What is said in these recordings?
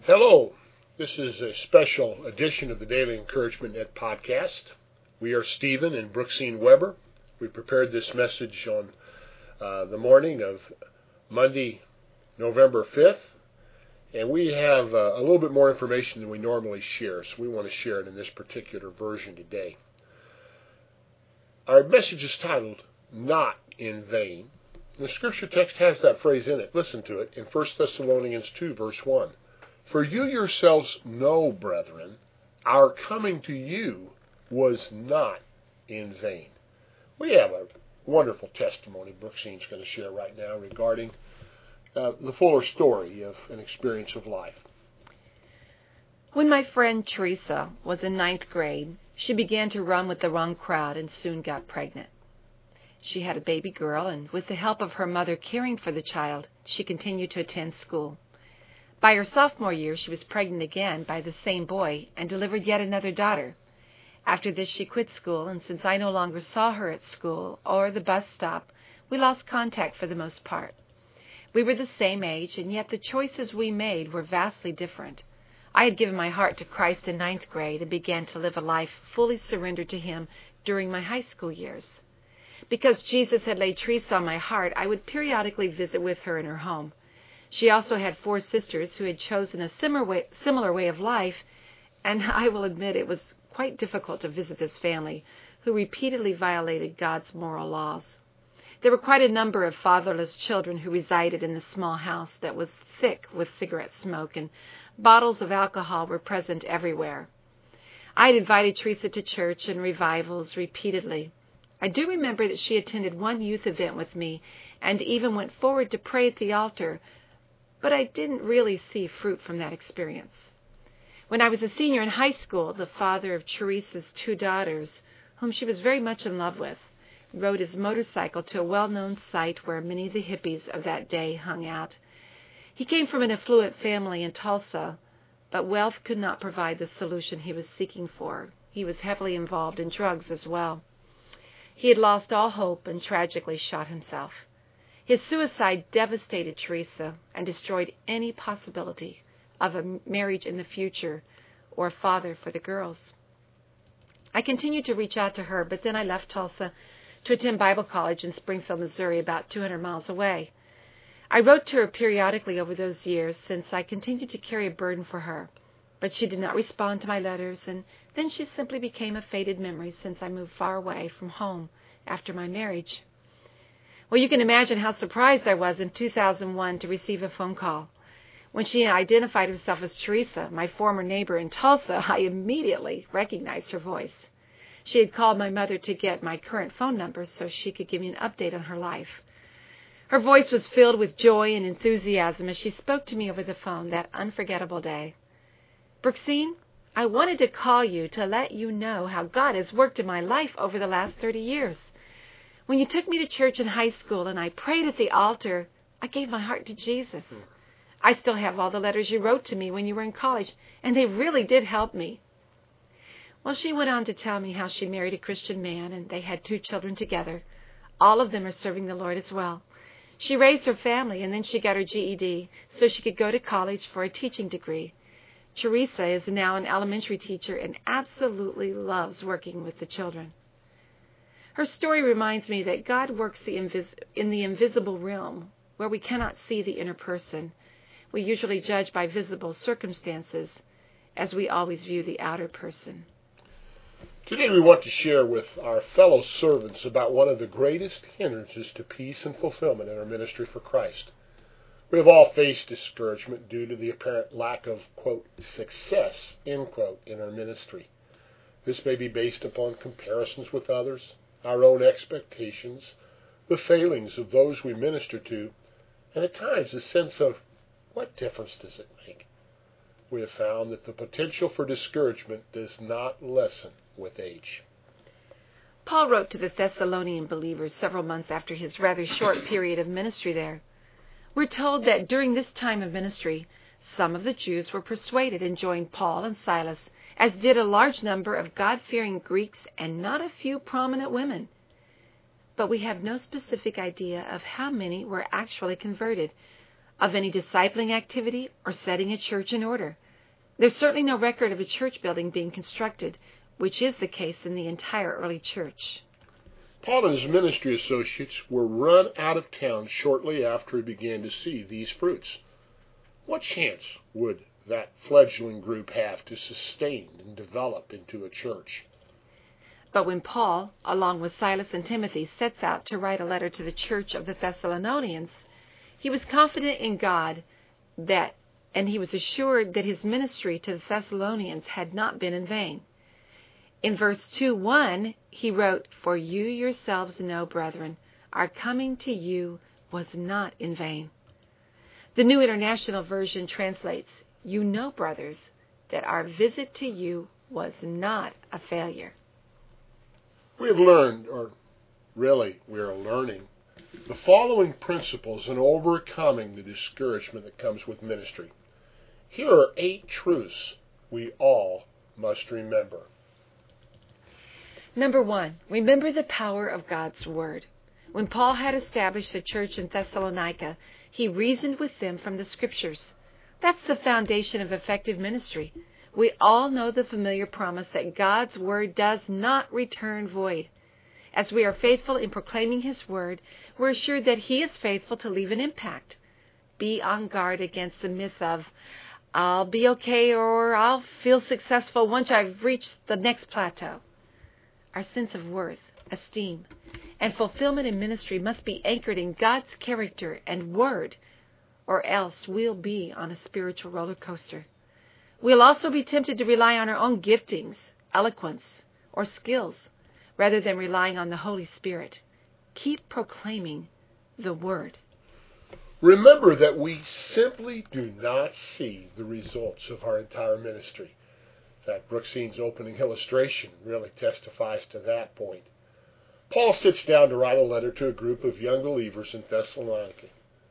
Hello, this is a special edition of the Daily Encouragement Net podcast. We are Stephen and Brooksine Weber. We prepared this message on the morning of Monday, November 5th, and we have a little bit more information than we normally share, so we want to share it in this particular version today. Our message is titled, Not in Vain. The scripture text has that phrase in it. Listen to it in 1 Thessalonians 2, verse 1. For you yourselves know, brethren, our coming to you was not in vain. We have a wonderful testimony Brooksine's going to share right now regarding the fuller story of an experience of life. When my friend Teresa was in 9th grade, she began to run with the wrong crowd and soon got pregnant. She had a baby girl, and with the help of her mother caring for the child, she continued to attend school. By her sophomore year, she was pregnant again by the same boy and delivered yet another daughter. After this, she quit school, and since I no longer saw her at school or the bus stop, we lost contact for the most part. We were the same age, and yet the choices we made were vastly different. I had given my heart to Christ in 9th grade and began to live a life fully surrendered to Him during my high school years. Because Jesus had laid Teresa on my heart, I would periodically visit with her in her home. She also had 4 sisters who had chosen a similar way of life, and I will admit it was quite difficult to visit this family, who repeatedly violated God's moral laws. There were quite a number of fatherless children who resided in the small house that was thick with cigarette smoke, and bottles of alcohol were present everywhere. I had invited Teresa to church and revivals repeatedly. I do remember that she attended one youth event with me and even went forward to pray at the altar, but I didn't really see fruit from that experience. When I was a senior in high school, the father of Teresa's 2 daughters, whom she was very much in love with, rode his motorcycle to a well-known site where many of the hippies of that day hung out. He came from an affluent family in Tulsa, but wealth could not provide the solution he was seeking for. He was heavily involved in drugs as well. He had lost all hope and tragically shot himself. His suicide devastated Teresa and destroyed any possibility of a marriage in the future or a father for the girls. I continued to reach out to her, but then I left Tulsa to attend Bible college in Springfield, Missouri, about 200 miles away. I wrote to her periodically over those years since I continued to carry a burden for her, but she did not respond to my letters, and then she simply became a faded memory since I moved far away from home after my marriage. Well, you can imagine how surprised I was in 2001 to receive a phone call. When she identified herself as Teresa, my former neighbor in Tulsa, I immediately recognized her voice. She had called my mother to get my current phone number so she could give me an update on her life. Her voice was filled with joy and enthusiasm as she spoke to me over the phone that unforgettable day. Brooksine, I wanted to call you to let you know how God has worked in my life over the last 30 years. When you took me to church in high school and I prayed at the altar, I gave my heart to Jesus. I still have all the letters you wrote to me when you were in college, and they really did help me. Well, she went on to tell me how she married a Christian man, and they had 2 children together. All of them are serving the Lord as well. She raised her family, and then she got her GED so she could go to college for a teaching degree. Teresa is now an elementary teacher and absolutely loves working with the children. Her story reminds me that God works in the invisible realm, where we cannot see the inner person. We usually judge by visible circumstances, as we always view the outer person. Today we want to share with our fellow servants about one of the greatest hindrances to peace and fulfillment in our ministry for Christ. We have all faced discouragement due to the apparent lack of, quote, success, end quote, in our ministry. This may be based upon comparisons with others, our own expectations, the failings of those we minister to, and at times a sense of, what difference does it make? We have found that the potential for discouragement does not lessen with age. Paul wrote to the Thessalonian believers several months after his rather short period of ministry there. We're told that during this time of ministry, some of the Jews were persuaded and joined Paul and Silas, as did a large number of God-fearing Greeks and not a few prominent women. But we have no specific idea of how many were actually converted. of any discipling activity or setting a church in order. There's certainly no record of a church building being constructed, which is the case in the entire early church. Paul and his ministry associates were run out of town shortly after he began to see these fruits. What chance would that fledgling group have to sustain and develop into a church? But when Paul, along with Silas and Timothy, sets out to write a letter to the church of the Thessalonians, he was confident in God and he was assured that his ministry to the Thessalonians had not been in vain. In verse 2:1, he wrote, "For you yourselves know, brethren, our coming to you was not in vain." The New International Version translates, "You know, brothers, that our visit to you was not a failure." We have learned, or really we are learning, the following principles in overcoming the discouragement that comes with ministry. Here are 8 truths we all must remember. Number 1, remember the power of God's Word. When Paul had established a church in Thessalonica, he reasoned with them from the Scriptures. That's the foundation of effective ministry. We all know the familiar promise that God's Word does not return void. As we are faithful in proclaiming His Word, we're assured that He is faithful to leave an impact. Be on guard against the myth of, I'll be okay or I'll feel successful once I've reached the next plateau. Our sense of worth, esteem, and fulfillment in ministry must be anchored in God's character and Word, or else we'll be on a spiritual roller coaster. We'll also be tempted to rely on our own giftings, eloquence, or skills, rather than relying on the Holy Spirit. Keep proclaiming the Word. Remember that we simply do not see the results of our entire ministry. In fact, Brooksine's opening illustration really testifies to that point. Paul sits down to write a letter to a group of young believers in Thessalonica.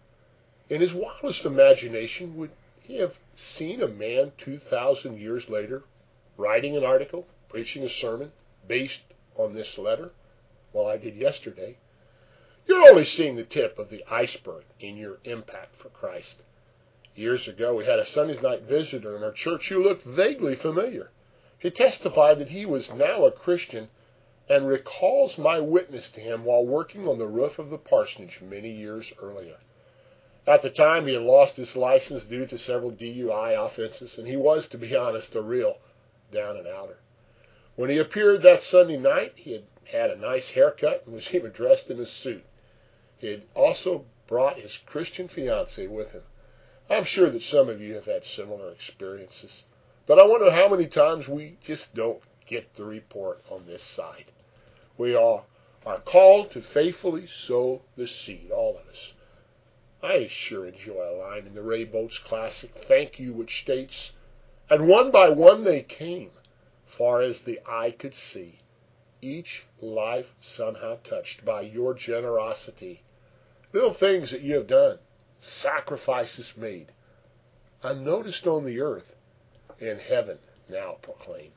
In his wildest imagination, would he have seen a man 2,000 years later writing an article, preaching a sermon based on this letter? Well, I did yesterday. You're only seeing the tip of the iceberg in your impact for Christ. Years ago, we had a Sunday night visitor in our church who looked vaguely familiar. He testified that he was now a Christian and recalls my witness to him while working on the roof of the parsonage many years earlier. At the time, he had lost his license due to several DUI offenses, and he was, to be honest, a real down-and-outer. When he appeared that Sunday night, he had had a nice haircut and was even dressed in a suit. He had also brought his Christian fiancée with him. I'm sure that some of you have had similar experiences, but I wonder how many times we just don't get the report on this side. We all are called to faithfully sow the seed, all of us. I sure enjoy a line in the Ray Boltz classic, "Thank You," which states, "And one by one they came, far as the eye could see, each life somehow touched by your generosity. Little things that you have done, sacrifices made, unnoticed on the earth, in heaven now proclaimed."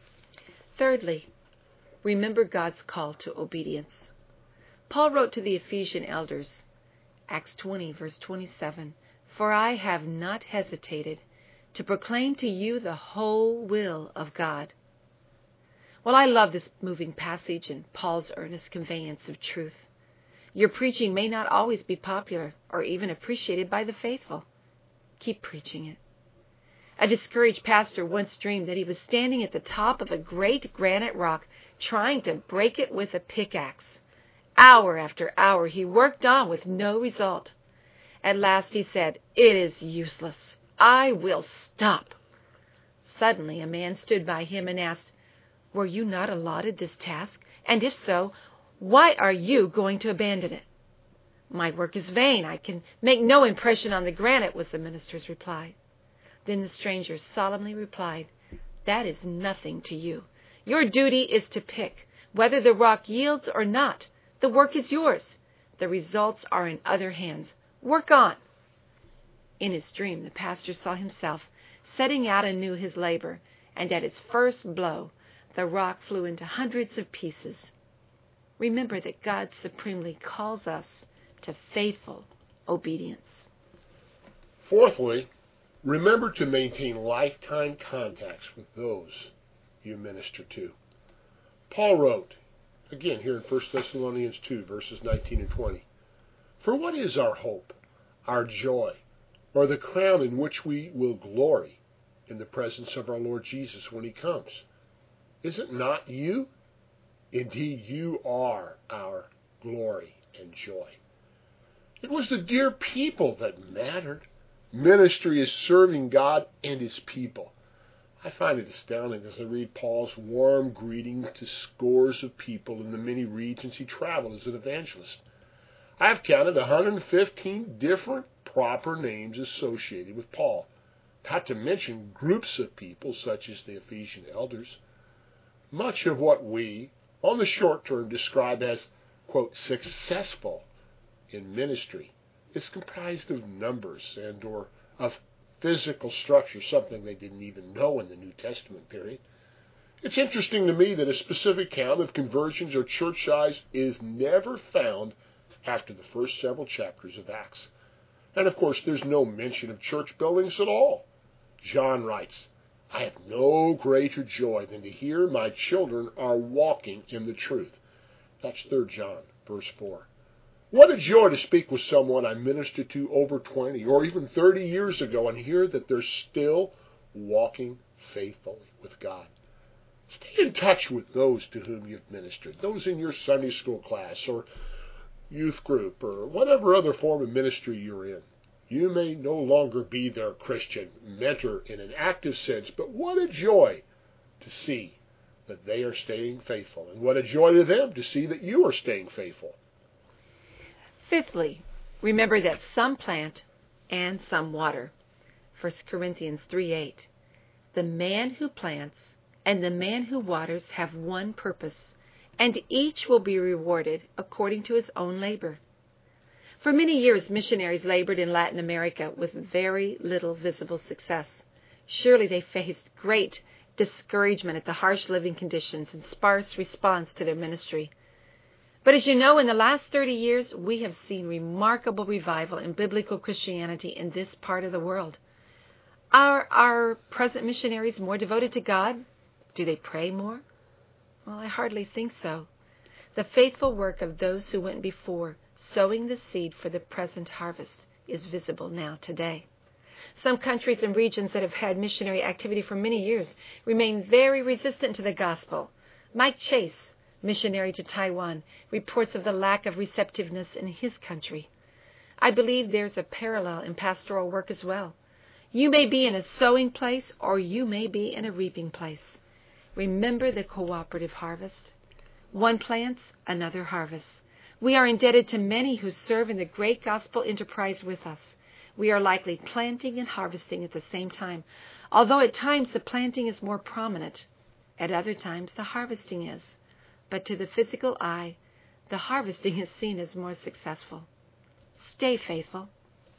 Thirdly, remember God's call to obedience. Paul wrote to the Ephesian elders, Acts 20, verse 27, "For I have not hesitated to proclaim to you the whole will of God." Well, I love this moving passage and Paul's earnest conveyance of truth. Your preaching may not always be popular or even appreciated by the faithful. Keep preaching it. A discouraged pastor once dreamed that he was standing at the top of a great granite rock trying to break it with a pickaxe. Hour after hour he worked on with no result. At last he said, "It is useless. I will stop." Suddenly a man stood by him and asked, "Were you not allotted this task? And if so, why are you going to abandon it?" "My work is vain. I can make no impression on the granite," was the minister's reply. Then the stranger solemnly replied, "That is nothing to you. Your duty is to pick. Whether the rock yields or not, the work is yours. The results are in other hands. Work on." In his dream, the pastor saw himself setting out anew his labor, and at his first blow, the rock flew into hundreds of pieces. Remember that God supremely calls us to faithful obedience. Fourthly, remember to maintain lifetime contacts with those you minister to. Paul wrote, again here in 1 Thessalonians 2, verses 19 and 20, "For what is our hope, our joy, or the crown in which we will glory in the presence of our Lord Jesus when he comes? Is it not you? Indeed, you are our glory and joy." It was the dear people that mattered. Ministry is serving God and his people. I find it astounding as I read Paul's warm greeting to scores of people in the many regions he traveled as an evangelist. I've counted 115 different proper names associated with Paul, not to mention groups of people such as the Ephesian elders. Much of what we, on the short term, describe as, quote, successful in ministry is comprised of numbers and or of physical structure, something they didn't even know in the New Testament period. It's interesting to me that a specific count of conversions or church size is never found after the first several chapters of Acts. And of course, there's no mention of church buildings at all. John writes, "I have no greater joy than to hear my children are walking in the truth." That's 3 John, verse 4. What a joy to speak with someone I ministered to over 20 or even 30 years ago and hear that they're still walking faithfully with God. Stay in touch with those to whom you've ministered, those in your Sunday school class or youth group or whatever other form of ministry you're in. You may no longer be their Christian mentor in an active sense, but what a joy to see that they are staying faithful, and what a joy to them to see that you are staying faithful. Fifthly, remember that some plant and some water. 1 Corinthians 3:8. The man who plants and the man who waters have one purpose, and each will be rewarded according to his own labor. For many years, missionaries labored in Latin America with very little visible success. Surely they faced great discouragement at the harsh living conditions and sparse response to their ministry. But as you know, in the last 30 years, we have seen remarkable revival in biblical Christianity in this part of the world. Are our present missionaries more devoted to God? Do they pray more? Well, I hardly think so. The faithful work of those who went before, sowing the seed for the present harvest, is visible now today. Some countries and regions that have had missionary activity for many years remain very resistant to the gospel. Mike Chase, missionary to Taiwan, reports of the lack of receptiveness in his country. I believe there's a parallel in pastoral work as well. You may be in a sowing place or you may be in a reaping place. Remember the cooperative harvest. One plants, another harvests. We are indebted to many who serve in the great gospel enterprise with us. We are likely planting and harvesting at the same time, although at times the planting is more prominent. At other times the harvesting is. But to the physical eye, the harvesting is seen as more successful. Stay faithful.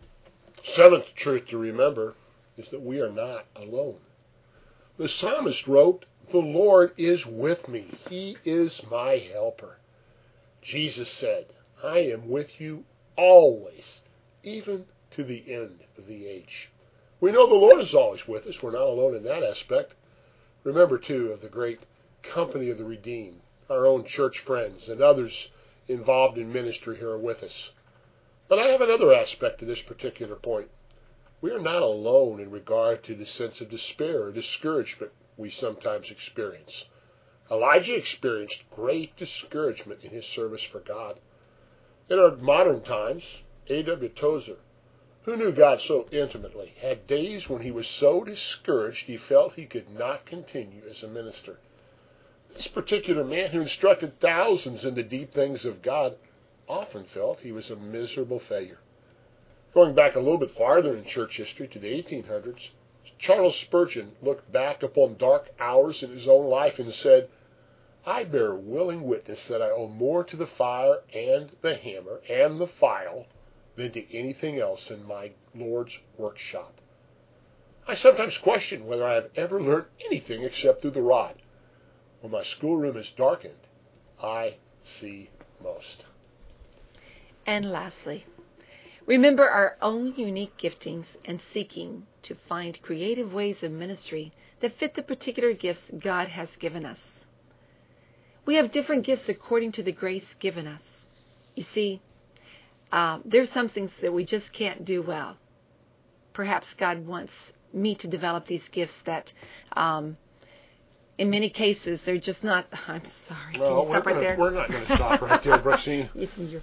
Seventh truth to remember is that we are not alone. The psalmist wrote, "The Lord is with me. He is my helper." Jesus said, "I am with you always, even to the end of the age." We know the Lord is always with us. We're not alone in that aspect. Remember, too, of the great company of the redeemed, our own church friends, and others involved in ministry here are with us. But I have another aspect to this particular point. We are not alone in regard to the sense of despair or discouragement we sometimes experience. Elijah experienced great discouragement in his service for God. In our modern times, A.W. Tozer, who knew God so intimately, had days when he was so discouraged he felt he could not continue as a minister. This particular man, who instructed thousands in the deep things of God, often felt he was a miserable failure. Going back a little bit farther in church history to the 1800s, Charles Spurgeon looked back upon dark hours in his own life and said, "I bear willing witness that I owe more to the fire and the hammer and the file than to anything else in my Lord's workshop. I sometimes question whether I have ever learned anything except through the rod. When my schoolroom is darkened, I see most." And lastly, Remember our own unique giftings and seeking to find creative ways of ministry that fit the particular gifts God has given us. We have different gifts according to the grace given us. You see, there's some things that we just can't do well. Perhaps God wants me to develop these gifts that, in many cases, they're just not. I'm sorry. Well, we're not going to stop right there, Brooksine. Yes, your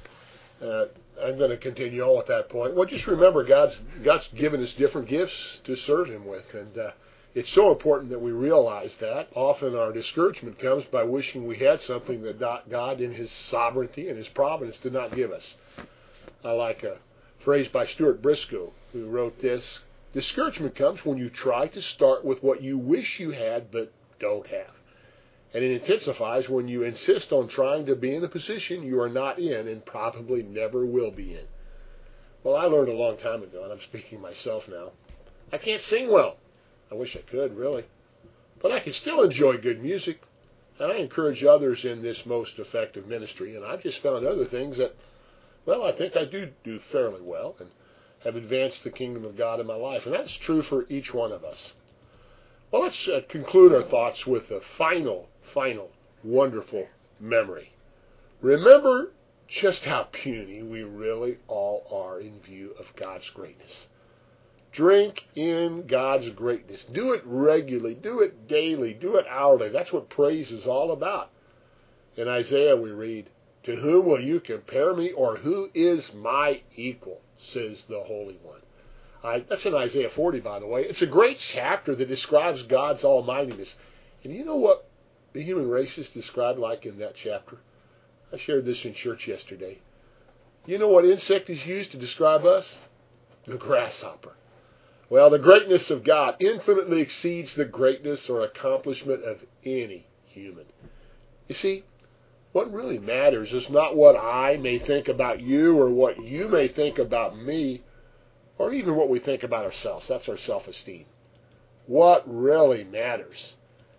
I'm going to continue on with that point. Well, just remember, God's given us different gifts to serve Him with, and it's so important that we realize that. Often our discouragement comes by wishing we had something that God, in His sovereignty and His providence, did not give us. I like a phrase by Stuart Briscoe, who wrote this: discouragement comes when you try to start with what you wish you had but don't have. And it intensifies when you insist on trying to be in a position you are not in and probably never will be in. Well, I learned a long time ago, and I'm speaking myself now, I can't sing well. I wish I could, really. But I can still enjoy good music, and I encourage others in this most effective ministry. And I've just found other things that, well, I think I do fairly well and have advanced the kingdom of God in my life. And that's true for each one of us. Well, let's conclude our thoughts with a final, wonderful memory. Remember just how puny we really all are in view of God's greatness. Drink in God's greatness. Do it regularly. Do it daily. Do it hourly. That's what praise is all about. In Isaiah we read, "To whom will you compare me, or who is my equal, says the Holy One." That's in Isaiah 40, by the way. It's a great chapter that describes God's almightiness. And you know what the human race is described like in that chapter? I shared this in church yesterday. You know what insect is used to describe us? The grasshopper. Well, the greatness of God infinitely exceeds the greatness or accomplishment of any human. You see, what really matters is not what I may think about you or what you may think about me, or even what we think about ourselves. That's our self-esteem. What really matters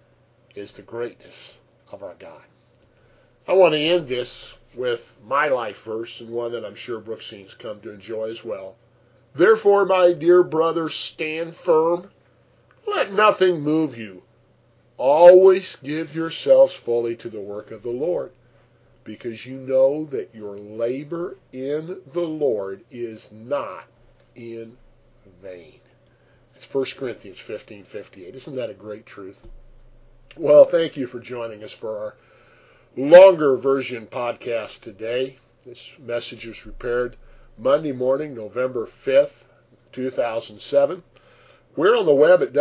is the greatness of our God. I want to end this with my life verse, and one that I'm sure Brooksine's come to enjoy as well. "Therefore, my dear brothers, stand firm. Let nothing move you. Always give yourselves fully to the work of the Lord, because you know that your labor in the Lord is not in vain." It's 1 Corinthians 15:58. Isn't that a great truth? Well, thank you for joining us for our longer version podcast today. This message was prepared Monday morning, November 5th, 2007. We're on the web at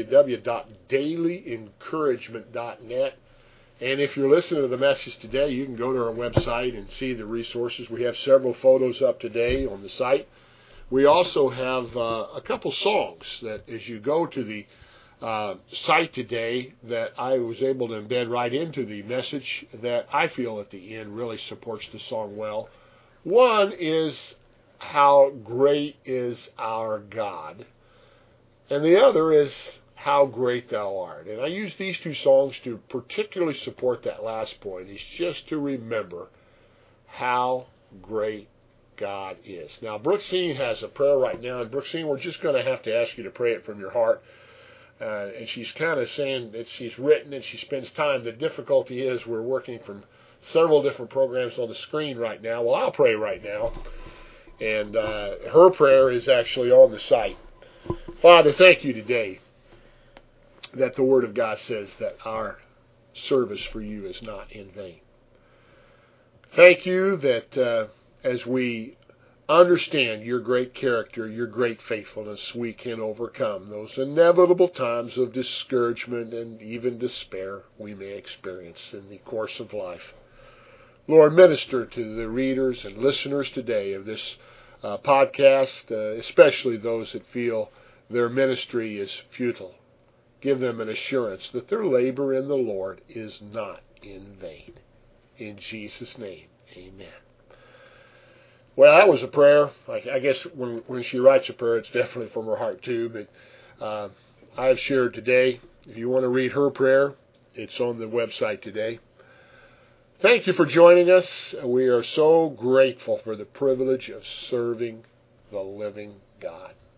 www.dailyencouragement.net. And if you're listening to the message today, you can go to our website and see the resources. We have several photos up today on the site. We also have a couple songs that, as you go to the site today, that I was able to embed right into the message that I feel at the end really supports the song well. One is "How Great Is Our God," and the other is "How Great Thou Art." And I use these two songs to particularly support that last point, is just to remember how great God is. Now, Brooksine has a prayer right now, and Brooksine, we're just going to have to ask you to pray it from your heart. And she's kind of saying that she's written and she spends time. The difficulty is we're working from several different programs on the screen right now. Well, I'll pray right now. And her prayer is actually on the site. Father, thank you today that the Word of God says that our service for you is not in vain. Thank you that as we understand your great character, your great faithfulness, we can overcome those inevitable times of discouragement and even despair we may experience in the course of life. Lord, minister to the readers and listeners today of this podcast, especially those that feel their ministry is futile. Give them an assurance that their labor in the Lord is not in vain. In Jesus' name, amen. Well, that was a prayer. I guess when she writes a prayer, it's definitely from her heart too. But I've shared today. If you want to read her prayer, it's on the website today. Thank you for joining us. We are so grateful for the privilege of serving the living God.